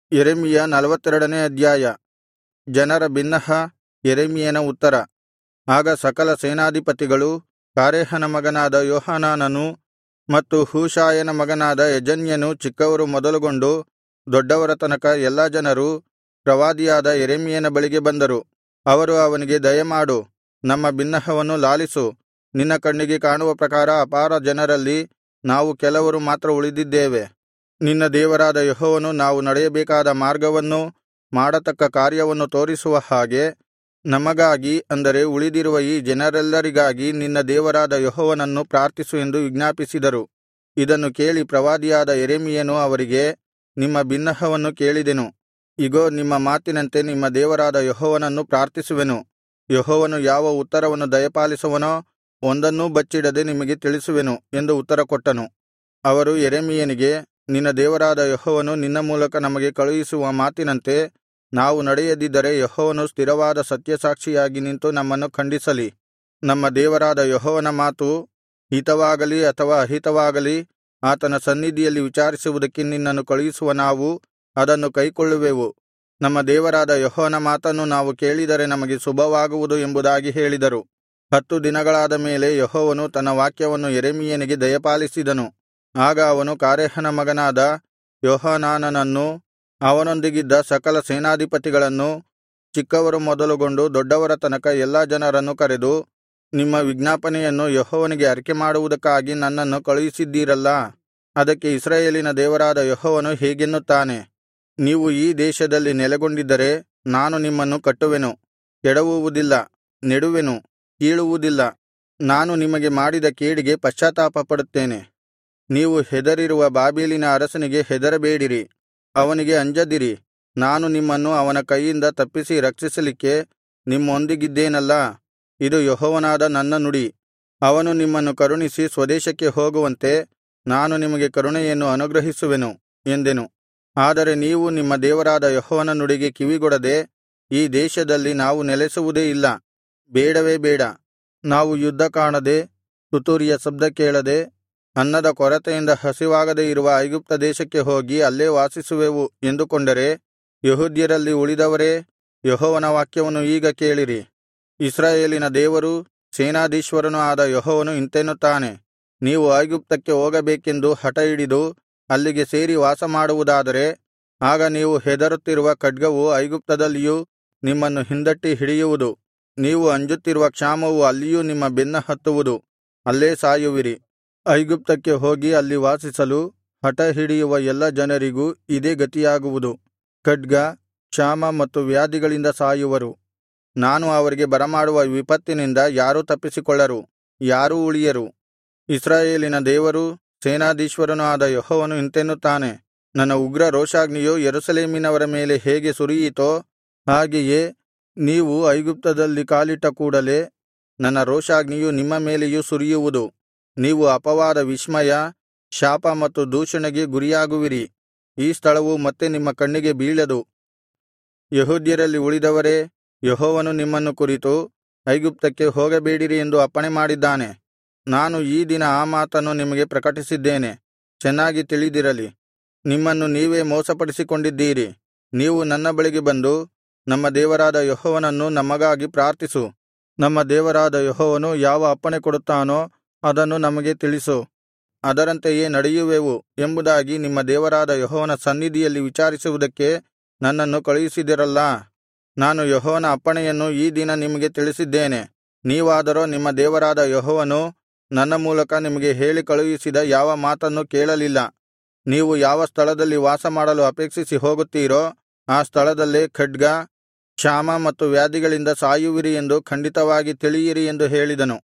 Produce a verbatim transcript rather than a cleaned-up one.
ಯೆರೆಮೀಯ ನಲವತ್ತೆರಡನೇ ಅಧ್ಯಾಯ. ಜನರ ಬಿನ್ನಹ. ಯೆರೆಮೀಯನ ಉತ್ತರ. ಆಗ ಸಕಲ ಸೇನಾಧಿಪತಿಗಳೂ ಕಾರೇಹನ ಮಗನಾದ ಯೋಹಾನಾನನೂ ಮತ್ತು ಹೂಷಾಯನ ಮಗನಾದ ಯೆಜನ್ಯನೂ ಚಿಕ್ಕವರು ಮೊದಲುಗೊಂಡು ದೊಡ್ಡವರ ತನಕ ಎಲ್ಲಾ ಜನರೂ ಪ್ರವಾದಿಯಾದ ಯೆರೆಮೀಯನ ಬಳಿಗೆ ಬಂದರು. ಅವರು ಅವನಿಗೆ, ದಯಮಾಡು, ನಮ್ಮ ಬಿನ್ನಹವನ್ನು ಲಾಲಿಸು. ನಿನ್ನ ಕಣ್ಣಿಗೆ ಕಾಣುವ ಪ್ರಕಾರ ಅಪಾರ ಜನರಲ್ಲಿ ನಾವು ಕೆಲವರು ಮಾತ್ರ ಉಳಿದಿದ್ದೇವೆ. ನಿನ್ನ ದೇವರಾದ ಯೆಹೋವನು ನಾವು ನಡೆಯಬೇಕಾದ ಮಾರ್ಗವನ್ನೂ ಮಾಡತಕ್ಕ ಕಾರ್ಯವನ್ನು ತೋರಿಸುವ ಹಾಗೆ ನಮಗಾಗಿ, ಅಂದರೆ ಉಳಿದಿರುವ ಈ ಜನರೆಲ್ಲರಿಗಾಗಿ ನಿನ್ನ ದೇವರಾದ ಯೆಹೋವನನ್ನು ಪ್ರಾರ್ಥಿಸು ಎಂದು ವಿಜ್ಞಾಪಿಸಿದರು. ಇದನ್ನು ಕೇಳಿ ಪ್ರವಾದಿಯಾದ ಯೆರೆಮೀಯನು ಅವರಿಗೆ, ನಿಮ್ಮ ಬಿನ್ನಹವನ್ನು ಕೇಳಿದೆನು. ಇಗೋ, ನಿಮ್ಮ ಮಾತಿನಂತೆ ನಿಮ್ಮ ದೇವರಾದ ಯೆಹೋವನನ್ನು ಪ್ರಾರ್ಥಿಸುವೆನು. ಯೆಹೋವನು ಯಾವ ಉತ್ತರವನ್ನು ದಯಪಾಲಿಸುವನೋ ಒಂದನ್ನೂ ಬಚ್ಚಿಡದೆ ನಿಮಗೆ ತಿಳಿಸುವೆನು ಎಂದು ಉತ್ತರಕೊಟ್ಟನು. ಅವರು ಯೆರೆಮೀಯನಿಗೆ, ನಿನ್ನ ದೇವರಾದ ಯೆಹೋವನು ನಿನ್ನ ಮೂಲಕ ನಮಗೆ ಕಳುಹಿಸುವ ಮಾತಿನಂತೆ ನಾವು ನಡೆಯದಿದ್ದರೆ ಯೆಹೋವನು ಸ್ಥಿರವಾದ ಸತ್ಯಸಾಕ್ಷಿಯಾಗಿ ನಿಂತು ನಮ್ಮನ್ನು ಖಂಡಿಸಲಿ. ನಮ್ಮ ದೇವರಾದ ಯೆಹೋವನ ಮಾತು ಹಿತವಾಗಲಿ ಅಥವಾ ಅಹಿತವಾಗಲಿ ಆತನ ಸನ್ನಿಧಿಯಲ್ಲಿ ವಿಚಾರಿಸುವುದಕ್ಕೆ ನಿನ್ನನ್ನು ಕಳುಹಿಸುವ ನಾವು ಅದನ್ನು ಕೈಕೊಳ್ಳುವೆವು. ನಮ್ಮ ದೇವರಾದ ಯೆಹೋವನ ಮಾತನ್ನು ನಾವು ಕೇಳಿದರೆ ನಮಗೆ ಶುಭವಾಗುವುದು ಎಂಬುದಾಗಿ ಹೇಳಿದರು. ಹತ್ತು ದಿನಗಳಾದ ಮೇಲೆ ಯೆಹೋವನು ತನ್ನ ವಾಕ್ಯವನ್ನು ಯೆರೆಮೀಯನಿಗೆ ದಯಪಾಲಿಸಿದನು. ಆಗ ಅವನು ಕಾರೇಹನ ಮಗನಾದ ಯೋಹಾನಾನನನ್ನೂ ಅವನೊಂದಿಗಿದ್ದ ಸಕಲ ಸೇನಾಧಿಪತಿಗಳನ್ನೂ ಚಿಕ್ಕವರು ಮೊದಲುಗೊಂಡು ದೊಡ್ಡವರ ತನಕ ಎಲ್ಲಾ ಜನರನ್ನು ಕರೆದು, ನಿಮ್ಮ ವಿಜ್ಞಾಪನೆಯನ್ನು ಯೆಹೋವನಿಗೆ ಅರಿಕೆಮಾಡುವುದಕ್ಕಾಗಿ ನನ್ನನ್ನು ಕಳುಹಿಸಿದ್ದೀರಲ್ಲಾ, ಅದಕ್ಕೆ ಇಸ್ರಾಯೇಲಿನ ದೇವರಾದ ಯೆಹೋವನು ಹೀಗೆನ್ನುತ್ತಾನೆ, ನೀವು ಈ ದೇಶದಲ್ಲಿ ನೆಲೆಗೊಂಡಿದ್ದರೆ ನಾನು ನಿಮ್ಮನ್ನು ಕಟ್ಟುವೆನು, ಕೆಡವುವುದಿಲ್ಲ, ನೆಡುವೆನು, ಕೀಳುವುದಿಲ್ಲ. ನಾನು ನಿಮಗೆ ಮಾಡಿದ ಕೇಡಿಗೆ ಪಶ್ಚಾತ್ತಾಪಪಡುತ್ತೇನೆ. ನೀವು ಹೆದರಿರುವ ಬಾಬೆಲಿನ ಅರಸನಿಗೆ ಹೆದರಬೇಡಿರಿ, ಅವನಿಗೆ ಅಂಜದಿರಿ. ನಾನು ನಿಮ್ಮನ್ನು ಅವನ ಕೈಯಿಂದ ತಪ್ಪಿಸಿ ರಕ್ಷಿಸಲಿಕ್ಕೆ ನಿಮ್ಮೊಂದಿಗಿದ್ದೇನಲ್ಲಾ, ಇದು ಯೆಹೋವನಾದ ನನ್ನ ನುಡಿ. ಅವನು ನಿಮ್ಮನ್ನು ಕರುಣಿಸಿ ಸ್ವದೇಶಕ್ಕೆ ಹೋಗುವಂತೆ ನಾನು ನಿಮಗೆ ಕರುಣೆಯನ್ನು ಅನುಗ್ರಹಿಸುವೆನು ಎಂದೆನು. ಆದರೆ ನೀವು ನಿಮ್ಮ ದೇವರಾದ ಯೆಹೋವನ ನುಡಿಗೆ ಕಿವಿಗೊಡದೆ, ಈ ದೇಶದಲ್ಲಿ ನಾವು ನೆಲೆಸುವುದೇ ಇಲ್ಲ, ಬೇಡವೇ ಬೇಡ, ನಾವು ಯುದ್ಧ ಕಾಣದೆ, ತುತ್ತೂರಿಯ ಶಬ್ದ ಕೇಳದೆ, ಅನ್ನದ ಕೊರತೆಯಿಂದ ಹಸಿವಾಗದೆ ಇರುವ ಐಗುಪ್ತ ದೇಶಕ್ಕೆ ಹೋಗಿ ಅಲ್ಲೇ ವಾಸಿಸುವೆವು ಎಂದುಕೊಂಡರೆ, ಯೆಹೂದ್ಯರಲ್ಲಿ ಉಳಿದವರೇ, ಯೆಹೋವನ ವಾಕ್ಯವನ್ನು ಈಗ ಕೇಳಿರಿ. ಇಸ್ರಾಯೇಲಿನ ದೇವರೂ ಸೇನಾಧೀಶ್ವರನೂ ಆದ ಯೆಹೋವನು ಇಂತೆನ್ನುತ್ತಾನೆ, ನೀವು ಐಗುಪ್ತಕ್ಕೆ ಹೋಗಬೇಕೆಂದು ಹಠಹಿಡಿದು ಅಲ್ಲಿಗೆ ಸೇರಿ ವಾಸಮಾಡುವುದಾದರೆ, ಆಗ ನೀವು ಹೆದರುತ್ತಿರುವ ಖಡ್ಗವು ಐಗುಪ್ತದಲ್ಲಿಯೂ ನಿಮ್ಮನ್ನು ಹಿಂದಟ್ಟಿ ಹಿಡಿಯುವುದು. ನೀವು ಅಂಜುತ್ತಿರುವ ಕ್ಷಾಮವು ಅಲ್ಲಿಯೂ ನಿಮ್ಮ ಬೆನ್ನ ಹತ್ತುವುದು, ಅಲ್ಲೇ ಸಾಯುವಿರಿ. ಐಗುಪ್ತಕ್ಕೆ ಹೋಗಿ ಅಲ್ಲಿ ವಾಸಿಸಲು ಹಠಹಿಡಿಯುವ ಎಲ್ಲಾ ಜನರಿಗೂ ಇದೇ ಗತಿಯಾಗುವುದು. ಖಡ್ಗ, ಕ್ಷಾಮ ಮತ್ತು ವ್ಯಾಧಿಗಳಿಂದ ಸಾಯುವರು. ನಾನು ಅವರಿಗೆ ಬರಮಾಡುವ ವಿಪತ್ತಿನಿಂದ ಯಾರೂ ತಪ್ಪಿಸಿಕೊಳ್ಳರು, ಯಾರೂ ಉಳಿಯರು. ಇಸ್ರಾಯೇಲಿನ ದೇವರೂ ಸೇನಾಧೀಶ್ವರನೂ ಆದ ಯೆಹೋವನು ಇಂತೆನ್ನುತ್ತಾನೆ, ನನ್ನ ಉಗ್ರ ರೋಷಾಗ್ನಿಯು ಯೆರೂಸಲೇಮಿನವರ ಮೇಲೆ ಹೇಗೆ ಸುರಿಯಿತೋ ಹಾಗೆಯೇ ನೀವು ಐಗುಪ್ತದಲ್ಲಿ ಕಾಲಿಟ್ಟ ಕೂಡಲೆ ನನ್ನ ರೋಷಾಗ್ನಿಯು ನಿಮ್ಮ ಮೇಲೆಯೂ ಸುರಿಯುವುದು. ನೀವು ಅಪವಾದ, ವಿಸ್ಮಯ, ಶಾಪ ಮತ್ತು ದೂಷಣೆಗೆ ಗುರಿಯಾಗುವಿರಿ. ಈ ಸ್ಥಳವು ಮತ್ತೆ ನಿಮ್ಮ ಕಣ್ಣಿಗೆ ಬೀಳದು. ಯೆಹೂದ್ಯರಲ್ಲಿ ಉಳಿದವರೇ, ಯೆಹೋವನು ನಿಮ್ಮನ್ನು ಕುರಿತು ಐಗುಪ್ತಕ್ಕೆ ಹೋಗಬೇಡಿರಿ ಎಂದು ಅಪ್ಪಣೆ ಮಾಡಿದ್ದಾನೆ. ನಾನು ಈ ದಿನ ಆ ಮಾತನ್ನು ನಿಮಗೆ ಪ್ರಕಟಿಸಿದ್ದೇನೆ. ಚೆನ್ನಾಗಿ ತಿಳಿದಿರಲಿ. ನಿಮ್ಮನ್ನು ನೀವೇ ಮೋಸಪಡಿಸಿಕೊಂಡಿದ್ದೀರಿ. ನೀವು ನನ್ನ ಬಳಿಗೆ ಬಂದು, ನಮ್ಮ ದೇವರಾದ ಯೆಹೋವನನ್ನು ನಮಗಾಗಿ ಪ್ರಾರ್ಥಿಸು, ನಮ್ಮ ದೇವರಾದ ಯೆಹೋವನು ಯಾವ ಅಪ್ಪಣೆ ಕೊಡುತ್ತಾನೋ ಅದನ್ನು ನಮಗೆ ತಿಳಿಸು, ಅದರಂತೆಯೇ ನಡೆಯುವೆವು ಎಂಬುದಾಗಿ ನಿಮ್ಮ ದೇವರಾದ ಯೆಹೋವನ ಸನ್ನಿಧಿಯಲ್ಲಿ ವಿಚಾರಿಸುವುದಕ್ಕೆ ನನ್ನನ್ನು ಕಳುಹಿಸಿದಿರಲ್ಲಾ. ನಾನು ಯೆಹೋವನ ಅಪ್ಪಣೆಯನ್ನು ಈ ದಿನ ನಿಮಗೆ ತಿಳಿಸಿದ್ದೇನೆ. ನೀವಾದರೋ ನಿಮ್ಮ ದೇವರಾದ ಯೆಹೋವನು ನನ್ನ ಮೂಲಕ ನಿಮಗೆ ಹೇಳಿ ಕಳುಹಿಸಿದ ಯಾವ ಮಾತನ್ನೂ ಕೇಳಲಿಲ್ಲ. ನೀವು ಯಾವ ಸ್ಥಳದಲ್ಲಿ ವಾಸಮಾಡಲು ಅಪೇಕ್ಷಿಸಿ ಹೋಗುತ್ತೀರೋ ಆ ಸ್ಥಳದಲ್ಲೇ ಖಡ್ಗ, ಕ್ಷಾಮ ಮತ್ತು ವ್ಯಾಧಿಗಳಿಂದ ಸಾಯುವಿರಿ ಎಂದು ಖಂಡಿತವಾಗಿ ತಿಳಿಯಿರಿ ಎಂದು ಹೇಳಿದನು.